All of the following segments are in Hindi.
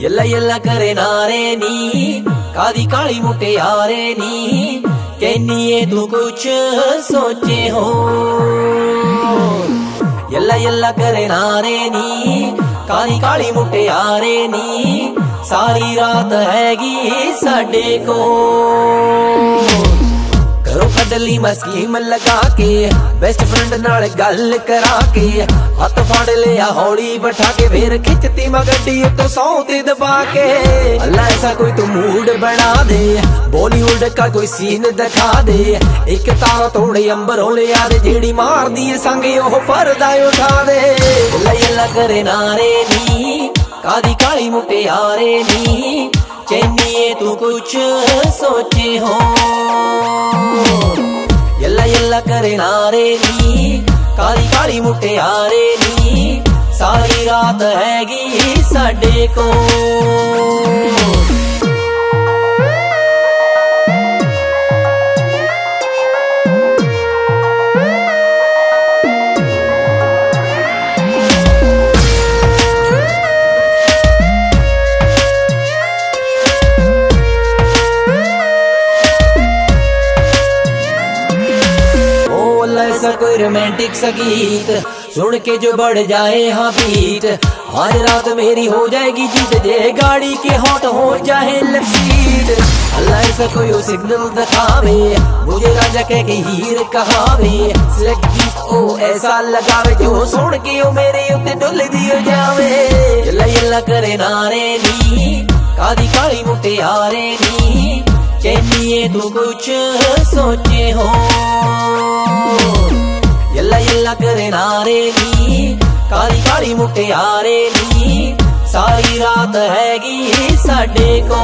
यल्ला यल्ला करे नारे नी कादी काली मुटियारे नी कहनी तू कुछ सोचे हो। यल्ला यल्ला करे नारे नी काली काली मुटियारे नी सारी रात हैगी साडे को। घरों कदली मैं स्कीम लगा के बेस्ट फ्रेंड नाल गल करा के हथ फाड़ लिया हौली बैठा के फिर खिंचती मैं गड्डी तो सौती दबा के। अल्लाह ऐसा कोई तो मूड बना दे बॉलीवुड का कोई सीन दिखा दे एक तारा तोड़े अंबरों ले आ दे जेड़ी मार दी संगे ओह पर्दा उठा दे। यल्ला यल्ला करे नारे नी कादी काली मुटियारे नी कहनी तू कुछ सोचे हो। यल्ला यल्ला करे नारे नी काली काली मुटियारे नी सारी रात हैगी साडे को। ऐसा कोई रोमांटिक सा गीत सुन के जो बढ़ जाए हाँ बीट आज रात मेरी हो जाएगी जीत जे गाड़ी के हॉट हो जाए लेफ्ट सीट। अल्लाह ऐसा कोई सिग्नल दिखावे मुझे राजा कह के हीर कहावे सिलेक्ट गीत ओ ऐसा लगावे जो सुन के ओ मेरे उत्ते डुल दियो जावे। यल्ला यल्ला करे नारे नी कादी काली मुटियारे नी कहनी तू कुछ सोचे हो। यल्ला यल्ला करे नारे नी काली काली मुटियारे नी सारी रात हैगी साडे को।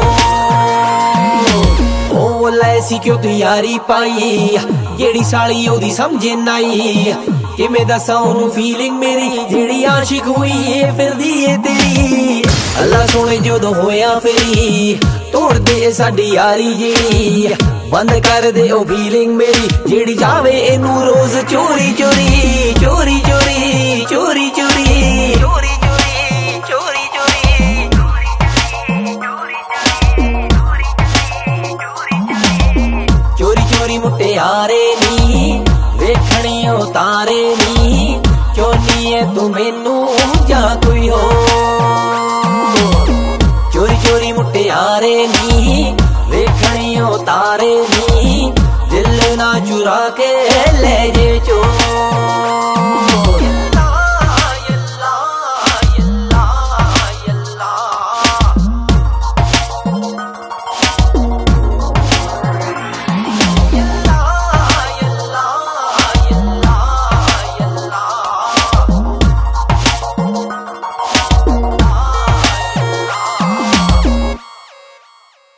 ओ ऐसी क्यों तू यारी पाई जेड़ी साली ओदी समझे नाई कि मैं दसा ओनू फीलिंग मेरी जेड़ी आशिक हुई है फिर दी है तेरी। अल्लाह सोने जो होया फेरी तोड़ दे साडी यारी जेड़ी बंद कर दे ओ फीलिंग मेरी जेड़ी जावे एनू रोज चोरी चोरी चोरी चोरी चोरी चोरी चोरी चोरी चोरी चोरी चोरी मुटियारे नी वेखणी तारे नी चोनी है तू मैनू जा कोई हो। चोरी चोरी मुटियारे नी वेखणी तारे नी दिल ना चुरा के ले जे चो।